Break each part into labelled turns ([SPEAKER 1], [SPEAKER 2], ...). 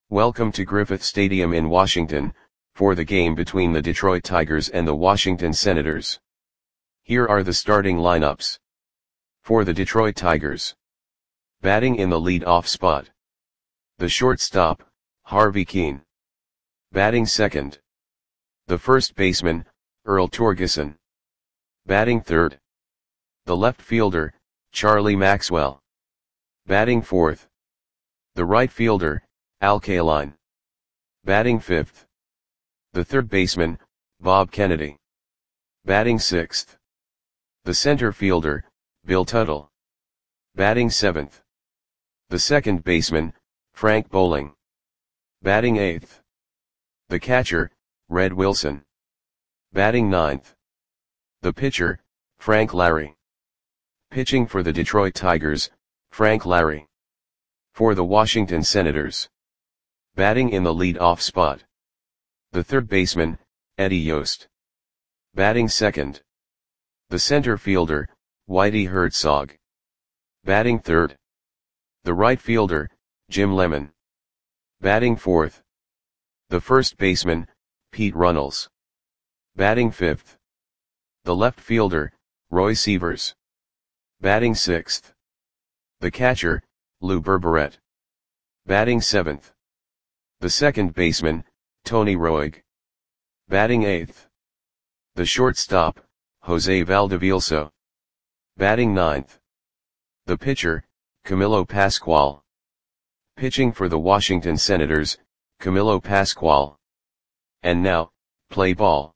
[SPEAKER 1] Welcome to Griffith Stadium in Washington, for the game between the Detroit Tigers and the Washington Senators. Here are the starting lineups. For the Detroit Tigers. Batting in the lead-off spot. The shortstop, Harvey Kuenn. Batting second. The first baseman, Earl Torgeson. Batting third. The left fielder, Charlie Maxwell. Batting fourth. The right fielder, Al Kaline. Batting fifth. The third baseman, Bob Kennedy. Batting sixth. The center fielder, Bill Tuttle. Batting seventh. The second baseman, Frank Bowling. Batting eighth. The catcher, Red Wilson. Batting ninth. The pitcher, Frank Lary. Pitching for the Detroit Tigers, Frank Lary. For the Washington Senators. Batting in the lead-off spot. The third baseman, Eddie Yost. Batting second. The center fielder, Whitey Herzog. Batting third. The right fielder, Jim Lemon. Batting fourth. The first baseman, Pete Runnels. Batting fifth. The left fielder, Roy Sievers. Batting sixth. The catcher, Lou Berberet. Batting seventh. The second baseman, Tony Roig. Batting eighth. The shortstop, Jose Valdevielso. Batting ninth. The pitcher, Camilo Pascual. Pitching for the Washington Senators, Camilo Pascual. And now, play ball.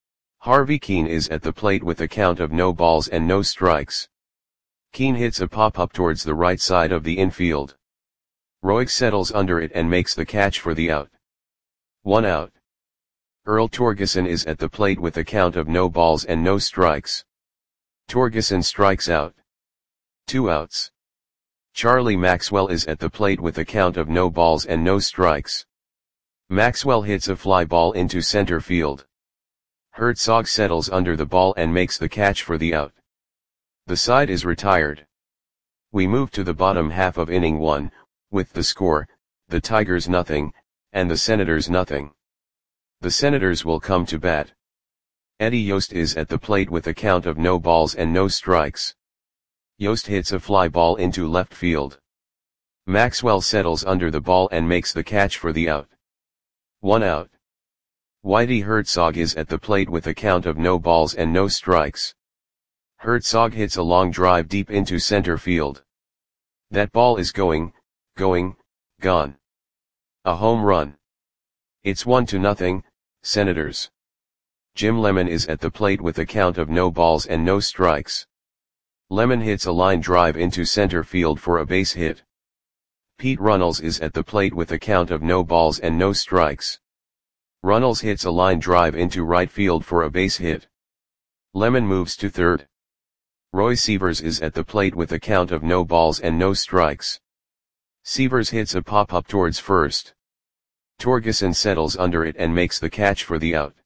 [SPEAKER 1] Harvey Kuenn is at the plate with a count of no balls and no strikes. Kuenn hits a pop-up towards the right side of the infield. Roig settles under it and makes the catch for the out. 1 out. Earl Torgeson is at the plate with a count of no balls and no strikes. Torgeson strikes out. 2 outs. Charlie Maxwell is at the plate with a count of no balls and no strikes. Maxwell hits a fly ball into center field. Herzog settles under the ball and makes the catch for the out. The side is retired. We move to the bottom half of inning 1, with the score, the Tigers nothing, and the Senators nothing. The Senators will come to bat. Eddie Yost is at the plate with a count of no balls and no strikes. Yost hits a fly ball into left field. Maxwell settles under the ball and makes the catch for the out. 1 out. Whitey Herzog is at the plate with a count of no balls and no strikes. Herzog hits a long drive deep into center field. That ball is gone. A home run. It's 1-0, Senators. Jim Lemon is at the plate with a count of no balls and no strikes. Lemon hits a line drive into center field for a base hit. Pete Runnels is at the plate with a count of no balls and no strikes. Runnels hits a line drive into right field for a base hit. Lemon moves to third. Roy Sievers is at the plate with a count of no balls and no strikes. Sievers hits a pop-up towards first. Torgeson settles under it and makes the catch for the out.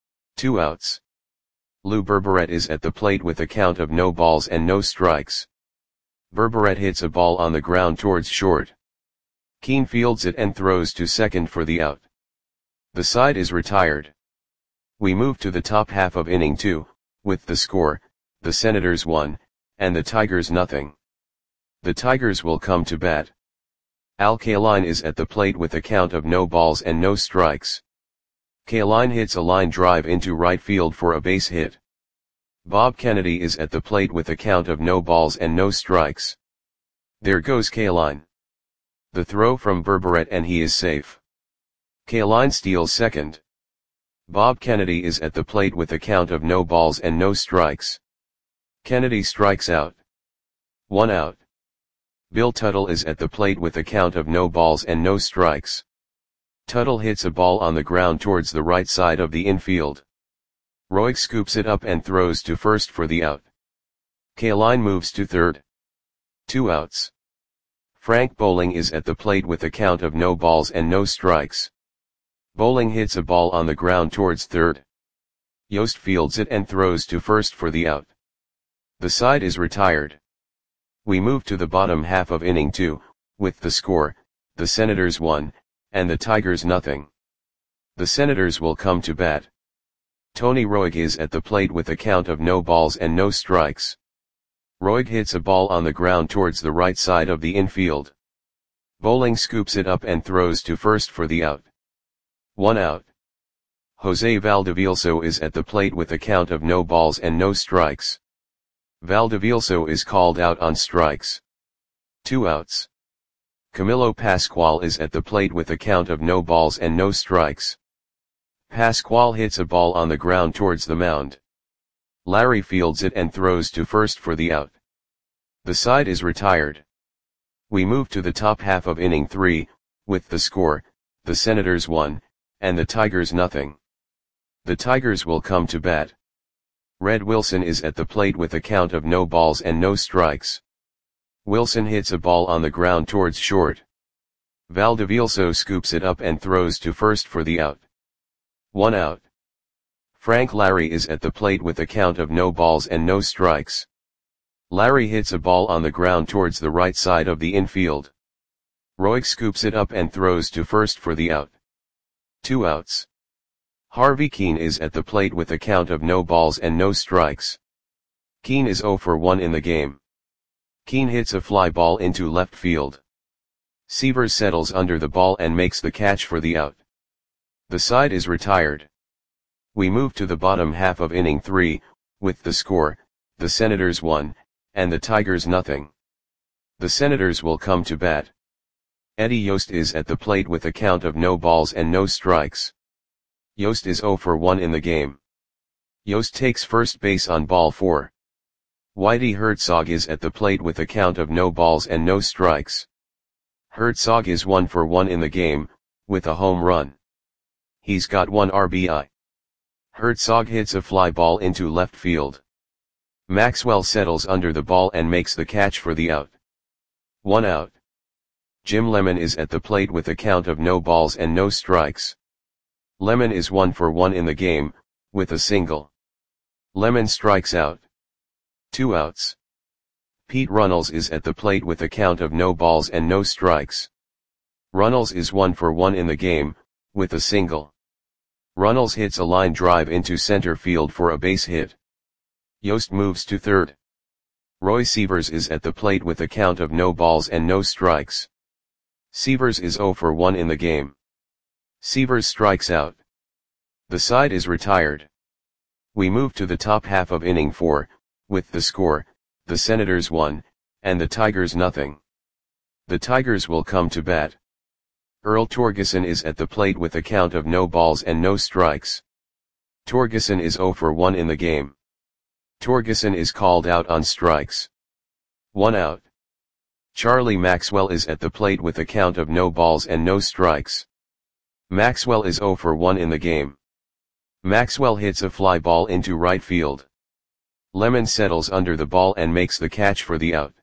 [SPEAKER 1] 2 outs. Lou Berberet is at the plate with a count of no balls and no strikes. Berberet hits a ball on the ground towards short. Kuenn fields it and throws to second for the out. The side is retired. We move to the top half of inning 2, with the score, the Senators 1, and the Tigers nothing. The Tigers will come to bat. Al Kaline is at the plate with a count of no balls and no strikes. Kaline hits a line drive into right field for a base hit. Bob Kennedy is at the plate with a count of no balls and no strikes. There goes Kaline. The throw from Berberet and he is safe. Kaline steals second. Bob Kennedy is at the plate with a count of no balls and no strikes. Kennedy strikes out. 1 out. Bill Tuttle is at the plate with a count of no balls and no strikes. Tuttle hits a ball on the ground towards the right side of the infield. Roig scoops it up and throws to first for the out. Kaline moves to third. 2 outs. Frank Bowling is at the plate with a count of no balls and no strikes. Bowling hits a ball on the ground towards third. Yost fields it and throws to first for the out. The side is retired. We move to the bottom half of inning 2, with the score, the Senators 1, and the Tigers nothing. The Senators will come to bat. Tony Roig is at the plate with a count of no balls and no strikes. Roig hits a ball on the ground towards the right side of the infield. Bowling scoops it up and throws to first for the out. 1 out. Jose Valdevielso is at the plate with a count of no balls and no strikes. Valdevielso is called out on strikes. 2 outs. Camilo Pascual is at the plate with a count of no balls and no strikes. Pascual hits a ball on the ground towards the mound. Larry fields it and throws to first for the out. The side is retired. We move to the top half of inning 3, with the score, the Senators 1, and the Tigers nothing. The Tigers will come to bat. Red Wilson is at the plate with a count of no balls and no strikes. Wilson hits a ball on the ground towards short. Valdevielso scoops it up and throws to first for the out. 1 out. Frank Larry is at the plate with a count of no balls and no strikes. Larry hits a ball on the ground towards the right side of the infield. Roig scoops it up and throws to first for the out. 2 outs. Harvey Keene is at the plate with a count of no balls and no strikes. Keene is 0 for 1 in the game. Keene hits a fly ball into left field. Seavers settles under the ball and makes the catch for the out. The side is retired. We move to the bottom half of inning 3, with the score, the Senators 1, and the Tigers nothing. The Senators will come to bat. Eddie Yost is at the plate with a count of no balls and no strikes. Yost is 0 for 1 in the game. Yost takes first base on ball 4. Whitey Herzog is at the plate with a count of no balls and no strikes. Herzog is 1 for 1 in the game, with a home run. He's got 1 RBI. Herzog hits a fly ball into left field. Maxwell settles under the ball and makes the catch for the out. 1 out. Jim Lemon is at the plate with a count of no balls and no strikes. Lemon is 1 for 1 in the game, with a single. Lemon strikes out. 2 outs. Pete Runnels is at the plate with a count of no balls and no strikes. Runnels is 1 for 1 in the game, with a single. Runnels hits a line drive into center field for a base hit. Yost moves to third. Roy Seavers is at the plate with a count of no balls and no strikes. Seavers is 0 for 1 in the game. Seavers strikes out. The side is retired. We move to the top half of inning 4, with the score, the Senators 1, and the Tigers nothing. The Tigers will come to bat. Earl Torgeson is at the plate with a count of no balls and no strikes. Torgeson is 0 for 1 in the game. Torgeson is called out on strikes. 1 out. Charlie Maxwell is at the plate with a count of no balls and no strikes. Maxwell is 0 for 1 in the game. Maxwell hits a fly ball into right field. Lemon settles under the ball and makes the catch for the out.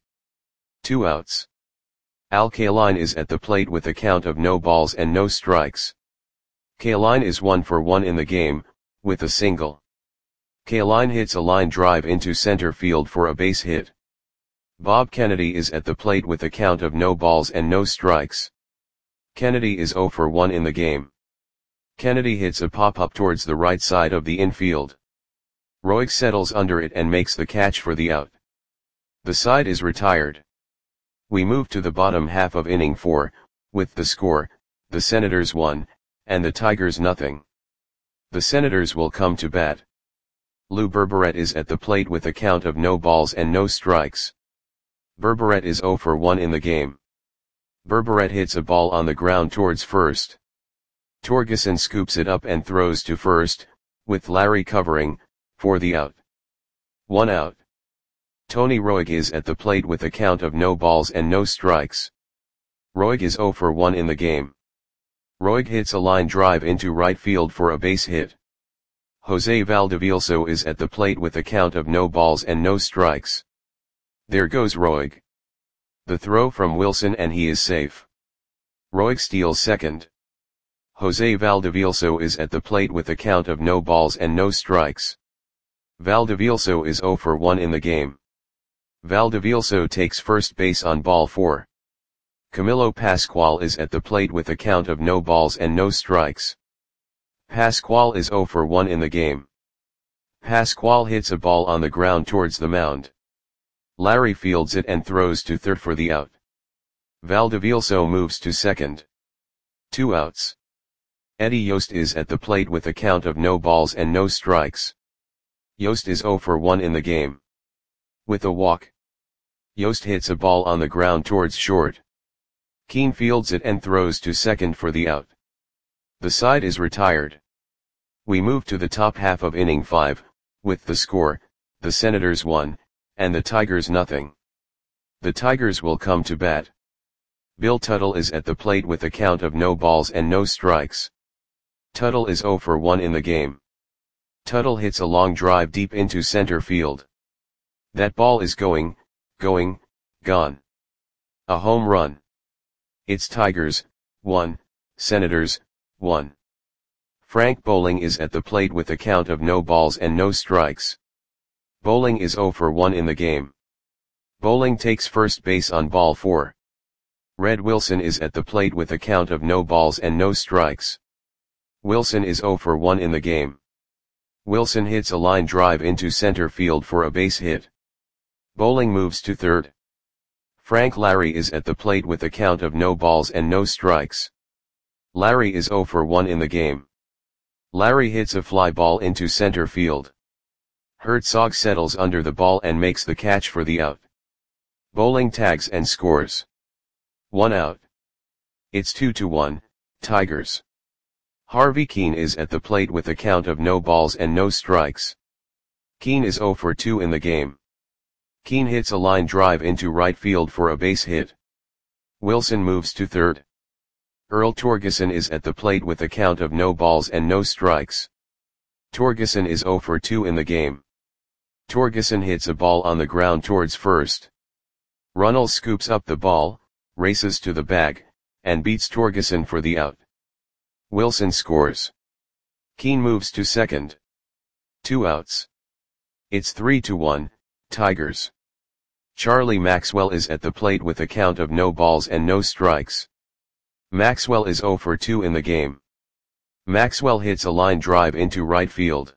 [SPEAKER 1] 2 outs. Al Kaline is at the plate with a count of no balls and no strikes. Kaline is 1 for 1 in the game, with a single. Kaline hits a line drive into center field for a base hit. Bob Kennedy is at the plate with a count of no balls and no strikes. Kennedy is 0 for 1 in the game. Kennedy hits a pop-up towards the right side of the infield. Roig settles under it and makes the catch for the out. The side is retired. We move to the bottom half of inning 4, with the score, the Senators 1, and the Tigers nothing. The Senators will come to bat. Lou Berberet is at the plate with a count of no balls and no strikes. Berberet is 0 for 1 in the game. Berberet hits a ball on the ground towards first. Torgeson scoops it up and throws to first, with Larry covering, for the out. 1 out. Tony Roig is at the plate with a count of no balls and no strikes. Roig is 0 for 1 in the game. Roig hits a line drive into right field for a base hit. Jose Valdevielso is at the plate with a count of no balls and no strikes. There goes Roig. The throw from Wilson and he is safe. Roig steals second. Jose Valdevielso is at the plate with a count of no balls and no strikes. Valdevielso is 0 for 1 in the game. Valdevielso takes first base on ball 4. Camilo Pascual is at the plate with a count of no balls and no strikes. Pascual is 0 for 1 in the game. Pascual hits a ball on the ground towards the mound. Larry fields it and throws to third for the out. Valdevilso moves to second. 2 outs. Eddie Yost is at the plate with a count of no balls and no strikes. Yost is 0 for 1 in the game. With a walk, Yost hits a ball on the ground towards short. Keane fields it and throws to second for the out. The side is retired. We move to the top half of inning 5, with the score, the Senators 1, and the Tigers nothing. The Tigers will come to bat. Bill Tuttle is at the plate with a count of no balls and no strikes. Tuttle is 0 for 1 in the game. Tuttle hits a long drive deep into center field. That ball is going, gone. A home run. It's Tigers, 1, Senators, 1. Frank Bowling is at the plate with a count of no balls and no strikes. Bowling is 0 for 1 in the game. Bowling takes first base on ball 4. Red Wilson is at the plate with a count of no balls and no strikes. Wilson is 0 for 1 in the game. Wilson hits a line drive into center field for a base hit. Bowling moves to third. Frank Larry is at the plate with a count of no balls and no strikes. Larry is 0 for 1 in the game. Larry hits a fly ball into center field. Herzog settles under the ball and makes the catch for the out. Bowling tags and scores. 1 out. It's 2-1, Tigers. Harvey Keane is at the plate with a count of no balls and no strikes. Keane is 0 for 2 in the game. Keane hits a line drive into right field for a base hit. Wilson moves to third. Earl Torgeson is at the plate with a count of no balls and no strikes. Torgeson is 0 for 2 in the game. Torgeson hits a ball on the ground towards first. Runnels scoops up the ball, races to the bag, and beats Torgeson for the out. Wilson scores. Keane moves to second. 2 outs. It's 3-1, Tigers. Charlie Maxwell is at the plate with a count of no balls and no strikes. Maxwell is 0 for 2 in the game. Maxwell hits a line drive into right field.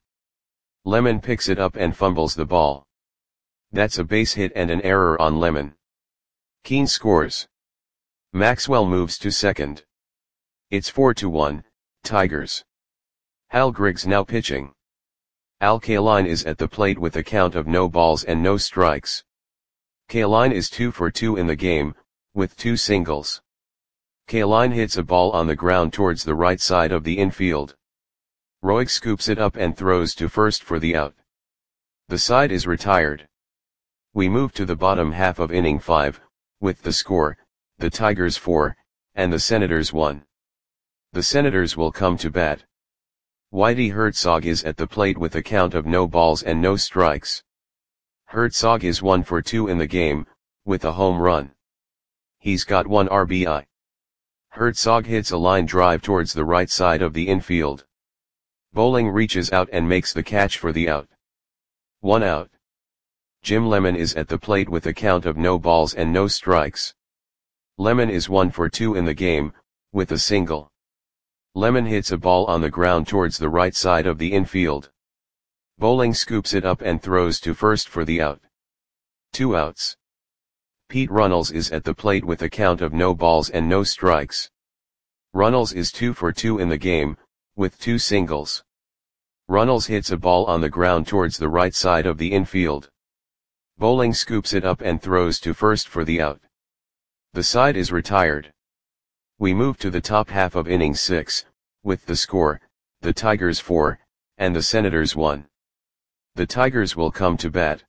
[SPEAKER 1] Lemon picks it up and fumbles the ball. That's a base hit and an error on Lemon. Keane scores. Maxwell moves to second. It's 4-1, Tigers. Hal Griggs now pitching. Al Kaline is at the plate with a count of no balls and no strikes. Kaline is 2 for 2 in the game, with 2 singles. Kaline hits a ball on the ground towards the right side of the infield. Roig scoops it up and throws to first for the out. The side is retired. We move to the bottom half of inning 5, with the score, the Tigers 4, and the Senators 1. The Senators will come to bat. Whitey Herzog is at the plate with a count of no balls and no strikes. Herzog is 1 for 2 in the game, with a home run. He's got 1 RBI. Herzog hits a line drive towards the right side of the infield. Bowling reaches out and makes the catch for the out. 1 out. Jim Lemon is at the plate with a count of no balls and no strikes. Lemon is 1 for 2 in the game, with a single. Lemon hits a ball on the ground towards the right side of the infield. Bowling scoops it up and throws to first for the out. 2 outs. Pete Runnels is at the plate with a count of no balls and no strikes. Runnels is 2 for 2 in the game, with 2 singles. Runnels hits a ball on the ground towards the right side of the infield. Bowling scoops it up and throws to first for the out. The side is retired. We move to the top half of inning 6, with the score, the Tigers 4, and the Senators 1. The Tigers will come to bat.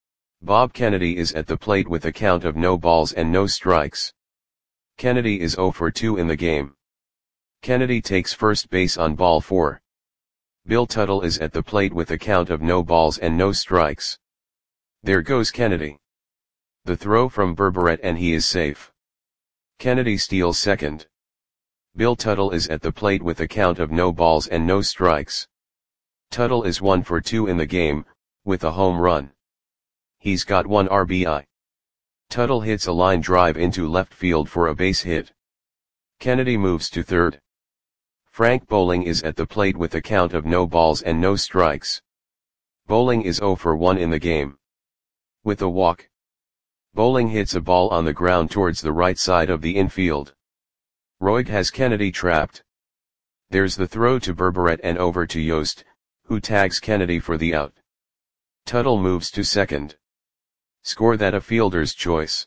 [SPEAKER 1] Bob Kennedy is at the plate with a count of no balls and no strikes. Kennedy is 0 for 2 in the game. Kennedy takes first base on ball 4. Bill Tuttle is at the plate with a count of no balls and no strikes. There goes Kennedy. The throw from Berberet and he is safe. Kennedy steals second. Bill Tuttle is at the plate with a count of no balls and no strikes. Tuttle is 1 for 2 in the game, with a home run. He's got 1 RBI. Tuttle hits a line drive into left field for a base hit. Kennedy moves to third. Frank Bowling is at the plate with a count of no balls and no strikes. Bowling is 0 for 1 in the game. With a walk, Bowling hits a ball on the ground towards the right side of the infield. Roig has Kennedy trapped. There's the throw to Berberet and over to Yost, who tags Kennedy for the out. Tuttle moves to second. Score that a fielder's choice.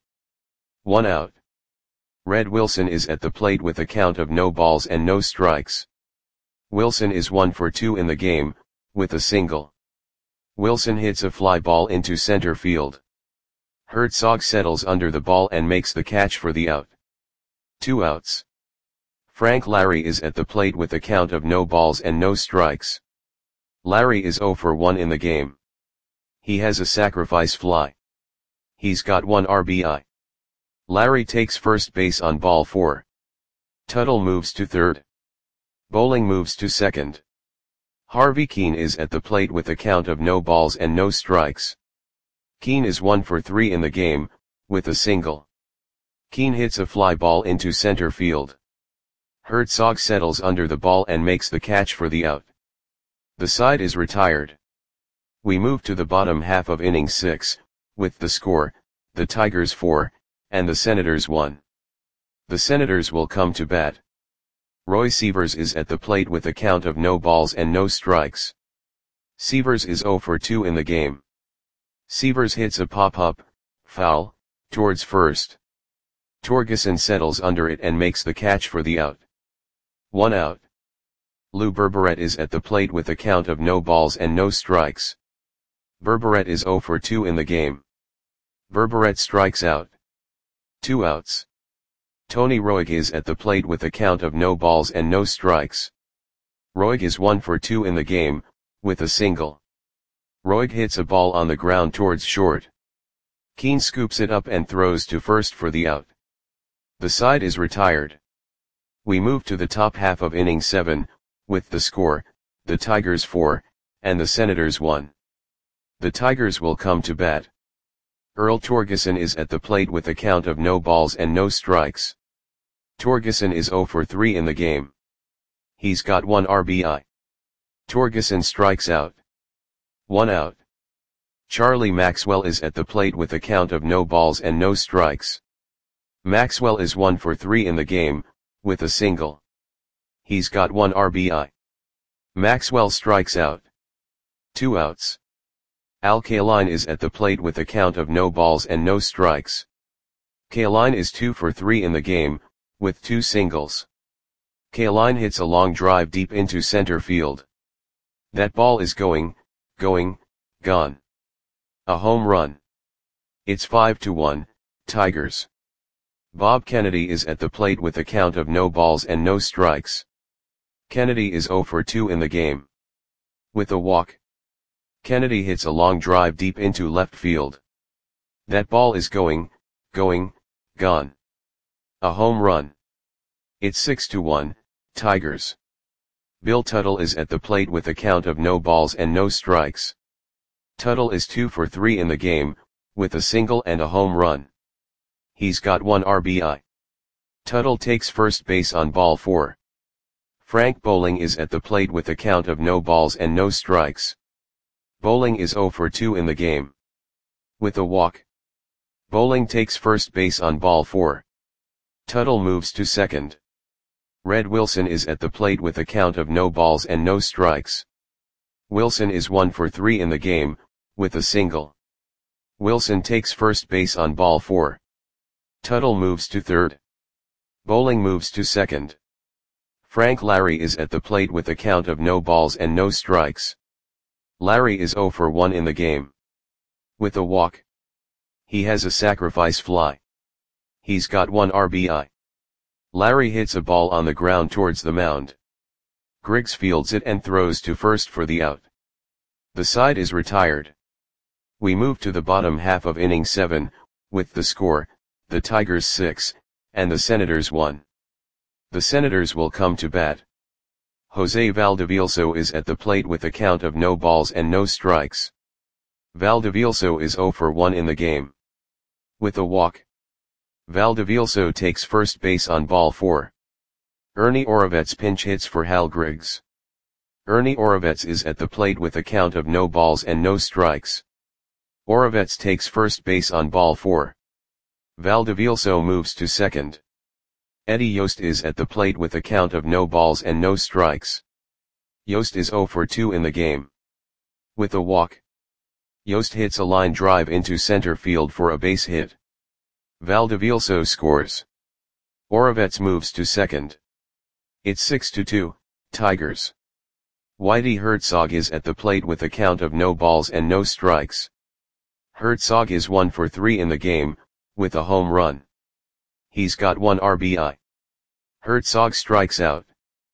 [SPEAKER 1] 1 out. Red Wilson is at the plate with a count of no balls and no strikes. Wilson is 1 for 2 in the game, with a single. Wilson hits a fly ball into center field. Herzog settles under the ball and makes the catch for the out. 2 outs. Frank Larry is at the plate with a count of no balls and no strikes. Larry is 0 for 1 in the game. He has a sacrifice fly. He's got 1 RBI. Larry takes first base on ball 4. Tuttle moves to third. Bowling moves to second. Harvey Keene is at the plate with a count of no balls and no strikes. Keene is 1 for 3 in the game, with a single. Keene hits a fly ball into center field. Herzog settles under the ball and makes the catch for the out. The side is retired. We move to the bottom half of inning 6, with the score, the Tigers 4, and the Senators 1. The Senators will come to bat. Roy Sievers is at the plate with a count of no balls and no strikes. Sievers is 0 for 2 in the game. Sievers hits a pop-up, foul, towards first. Torgeson settles under it and makes the catch for the out. 1 out. Lou Berberet is at the plate with a count of no balls and no strikes. Berberet is 0 for 2 in the game. Berberet strikes out. 2 outs. Tony Roig is at the plate with a count of no balls and no strikes. Roig is 1 for 2 in the game, with a single. Roig hits a ball on the ground towards short. Keene scoops it up and throws to first for the out. The side is retired. We move to the top half of inning 7, with the score, the Tigers 4, and the Senators 1. The Tigers will come to bat. Earl Torgeson is at the plate with a count of no balls and no strikes. Torgeson is 0 for 3 in the game. He's got 1 RBI. Torgeson strikes out. 1 out. Charlie Maxwell is at the plate with a count of no balls and no strikes. Maxwell is 1 for 3 in the game, with a single. He's got 1 RBI. Maxwell strikes out. 2 outs. Al Kaline is at the plate with a count of no balls and no strikes. Kaline is 2 for 3 in the game, with 2 singles. Kaline hits a long drive deep into center field. That ball is going, gone. A home run. It's 5-1, Tigers. Bob Kennedy is at the plate with a count of no balls and no strikes. Kennedy is 0 for 2 in the game. With a walk, Kennedy hits a long drive deep into left field. That ball is going, gone. A home run. It's 6-1, Tigers. Bill Tuttle is at the plate with a count of no balls and no strikes. Tuttle is 2 for 3 in the game, with a single and a home run. He's got 1 RBI. Tuttle takes first base on ball 4. Frank Bowling is at the plate with a count of no balls and no strikes. Bowling is 0 for 2 in the game. With a walk, Bowling takes first base on ball 4. Tuttle moves to second. Red Wilson is at the plate with a count of no balls and no strikes. Wilson is 1 for 3 in the game, with a single. Wilson takes first base on ball 4. Tuttle moves to third. Bowling moves to second. Frank Larry is at the plate with a count of no balls and no strikes. Larry is 0 for 1 in the game. With a walk, he has a sacrifice fly. He's got 1 RBI. Larry hits a ball on the ground towards the mound. Griggs fields it and throws to first for the out. The side is retired. We move to the bottom half of inning 7, with the score, the Tigers 6, and the Senators 1. The Senators will come to bat. Jose Valdevielso is at the plate with a count of no balls and no strikes. Valdevielso is 0 for 1 in the game. With a walk, Valdivielso takes first base on ball 4. Ernie Orovets pinch hits for Hal Griggs. Ernie Orovets is at the plate with a count of no balls and no strikes. Orovets takes first base on ball 4. Valdivielso moves to second. Eddie Yost is at the plate with a count of no balls and no strikes. Yost is 0 for 2 in the game. With a walk, Yost hits a line drive into center field for a base hit. Valdivielso scores. Orovets moves to second. It's 6-2, Tigers. Whitey Herzog is at the plate with a count of no balls and no strikes. Herzog is 1 for 3 in the game, with a home run. He's got 1 RBI. Herzog strikes out.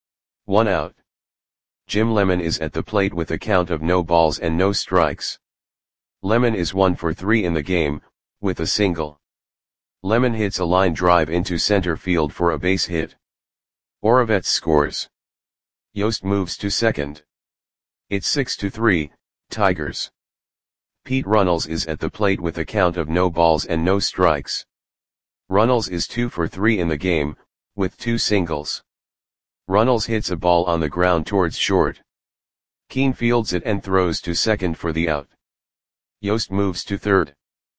[SPEAKER 1] 1 out. Jim Lemon is at the plate with a count of no balls and no strikes. Lemon is 1 for 3 in the game, with a single. Lemon hits a line drive into center field for a base hit. Orovets scores. Yost moves to second. It's 6-3, Tigers. Pete Runnels is at the plate with a count of no balls and no strikes. Runnels is 2 for 3 in the game, with 2 singles. Runnels hits a ball on the ground towards short. Keane fields it and throws to second for the out. Yost moves to third.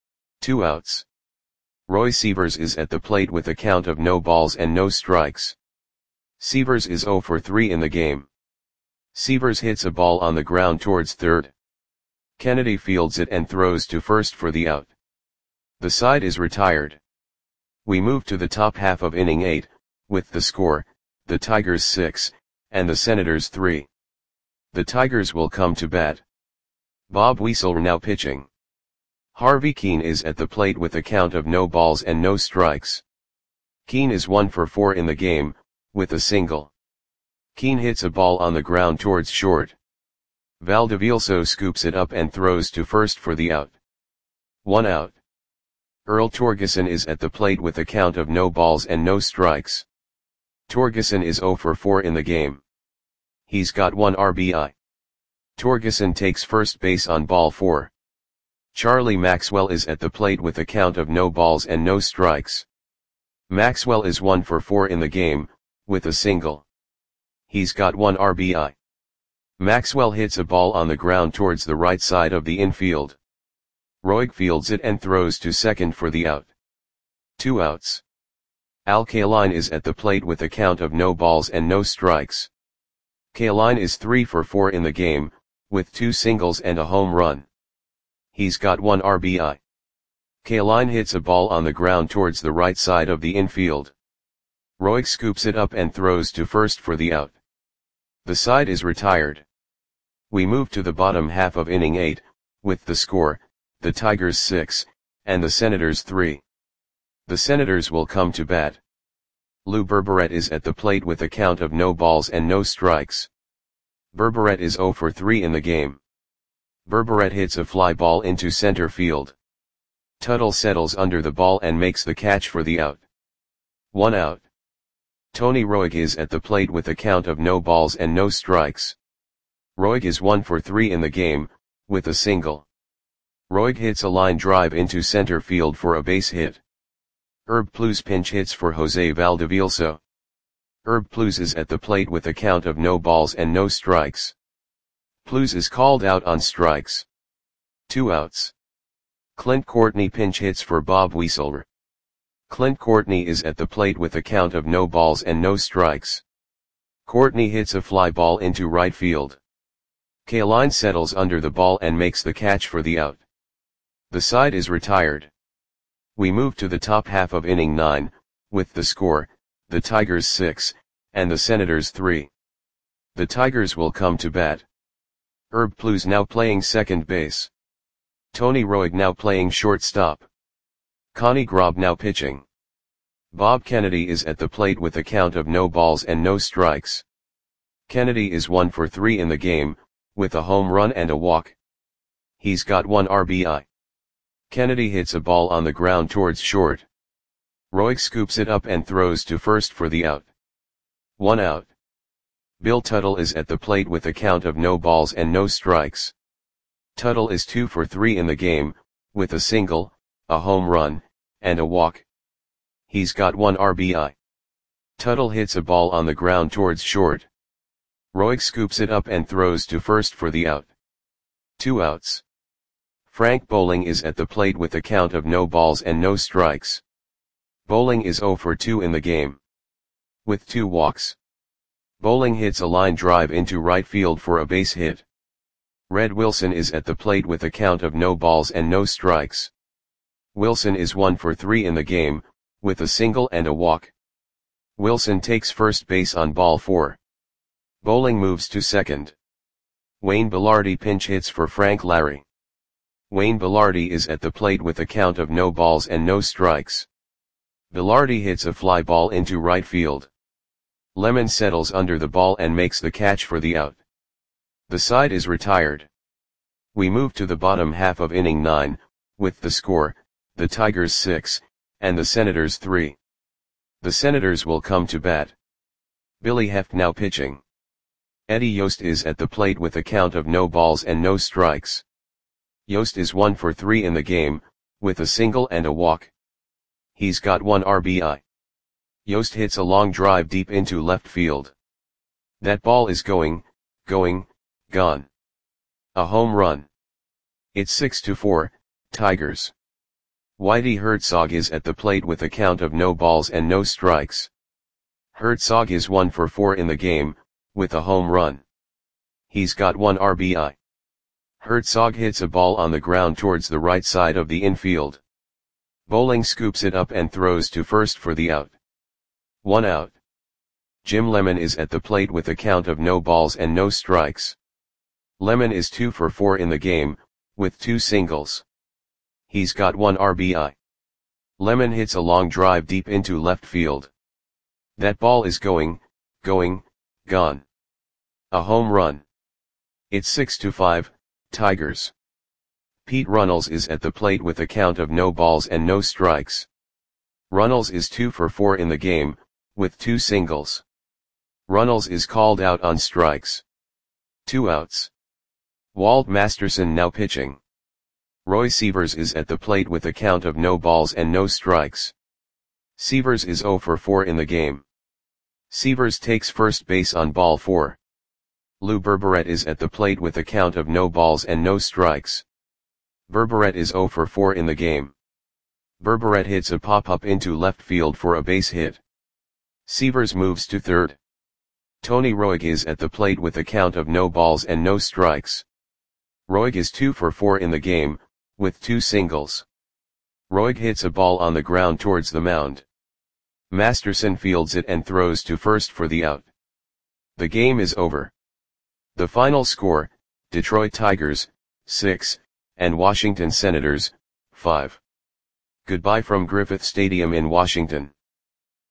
[SPEAKER 1] 2 outs. Roy Sievers is at the plate with a count of no balls and no strikes. Sievers is 0 for 3 in the game. Sievers hits a ball on the ground towards third. Kennedy fields it and throws to first for the out. The side is retired. We move to the top half of inning 8, with the score, the Tigers 6, and the Senators 3. The Tigers will come to bat. Bob Weasel now pitching. Harvey Keane is at the plate with a count of no balls and no strikes. Keane is 1 for 4 in the game, with a single. Keane hits a ball on the ground towards short. Valdivielso scoops it up and throws to first for the out. 1 out. Earl Torgeson is at the plate with a count of no balls and no strikes. Torgeson is 0 for 4 in the game. He's got 1 RBI. Torgeson takes first base on ball 4. Charlie Maxwell is at the plate with a count of no balls and no strikes. Maxwell is 1 for 4 in the game, with a single. He's got 1 RBI. Maxwell hits a ball on the ground towards the right side of the infield. Roig fields it and throws to second for the out. 2 outs. Al Kaline is at the plate with a count of no balls and no strikes. Kaline is 3 for 4 in the game, with 2 singles and a home run. He's got 1 RBI. Kaline hits a ball on the ground towards the right side of the infield. Roig scoops it up and throws to first for the out. The side is retired. We move to the bottom half of inning 8, with the score, the Tigers 6, and the Senators 3. The Senators will come to bat. Lou Berberet is at the plate with a count of no balls and no strikes. Berberet is 0 for 3 in the game. Berberet hits a fly ball into center field. Tuttle settles under the ball and makes the catch for the out. 1 out. Tony Roig is at the plate with a count of no balls and no strikes. Roig is 1 for 3 in the game, with a single. Roig hits a line drive into center field for a base hit. Herb Pluz pinch hits for Jose Valdivielso. Herb Pluz is at the plate with a count of no balls and no strikes. Pluz is called out on strikes. 2 outs. Clint Courtney pinch hits for Bob Weasel. Clint Courtney is at the plate with a count of no balls and no strikes. Courtney hits a fly ball into right field. Kaline settles under the ball and makes the catch for the out. The side is retired. We move to the top half of inning 9, with the score, the Tigers 6, and the Senators 3. The Tigers will come to bat. Herb Pluz now playing second base. Tony Roig now playing shortstop. Connie Grob now pitching. Bob Kennedy is at the plate with a count of no balls and no strikes. Kennedy is 1 for 3 in the game, with a home run and a walk. He's got 1 RBI. Kennedy hits a ball on the ground towards short. Roig scoops it up and throws to first for the out. 1 out. Bill Tuttle is at the plate with a count of no balls and no strikes. Tuttle is 2 for 3 in the game, with a single, a home run, and a walk. He's got 1 RBI. Tuttle hits a ball on the ground towards short. Roig scoops it up and throws to first for the out. 2 outs. Frank Bowling is at the plate with a count of no balls and no strikes. Bowling is 0 for 2 in the game, with 2 walks. Bowling hits a line drive into right field for a base hit. Red Wilson is at the plate with a count of no balls and no strikes. Wilson is 1 for 3 in the game, with a single and a walk. Wilson takes first base on ball 4. Bowling moves to second. Wayne Belardi pinch hits for Frank Larry. Wayne Belardi is at the plate with a count of no balls and no strikes. Belardi hits a fly ball into right field. Lemon settles under the ball and makes the catch for the out. The side is retired. We move to the bottom half of inning 9, with the score, the Tigers 6, and the Senators 3. The Senators will come to bat. Billy Heft now pitching. Eddie Yost is at the plate with a count of no balls and no strikes. Yost is 1 for 3 in the game, with a single and a walk. He's got 1 RBI. Yost hits a long drive deep into left field. That ball is going, gone. A home run. It's 6-4, Tigers. Whitey Herzog is at the plate with a count of no balls and no strikes. Herzog is 1 for 4 in the game, with a home run. He's got 1 RBI. Herzog hits a ball on the ground towards the right side of the infield. Bowling scoops it up and throws to first for the out. 1 out. Jim Lemon is at the plate with a count of no balls and no strikes. Lemon is 2 for 4 in the game, with 2 singles. He's got 1 RBI. Lemon hits a long drive deep into left field. That ball is going, gone. A home run. It's 6-5, Tigers. Pete Runnels is at the plate with a count of no balls and no strikes. Runnels is 2 for 4 in the game, with 2 singles. Runnels is called out on strikes. 2 outs. Walt Masterson now pitching. Roy Sievers is at the plate with a count of no balls and no strikes. Sievers is 0 for 4 in the game. Sievers takes first base on ball 4. Lou Berberet is at the plate with a count of no balls and no strikes. Berberet is 0 for 4 in the game. Berberet hits a pop-up into left field for a base hit. Sievers moves to third. Tony Roig is at the plate with a count of no balls and no strikes. Roig is 2 for 4 in the game, with 2 singles. Roig hits a ball on the ground towards the mound. Masterson fields it and throws to first for the out. The game is over. The final score, Detroit Tigers, 6, and Washington Senators, 5. Goodbye from Griffith Stadium in Washington.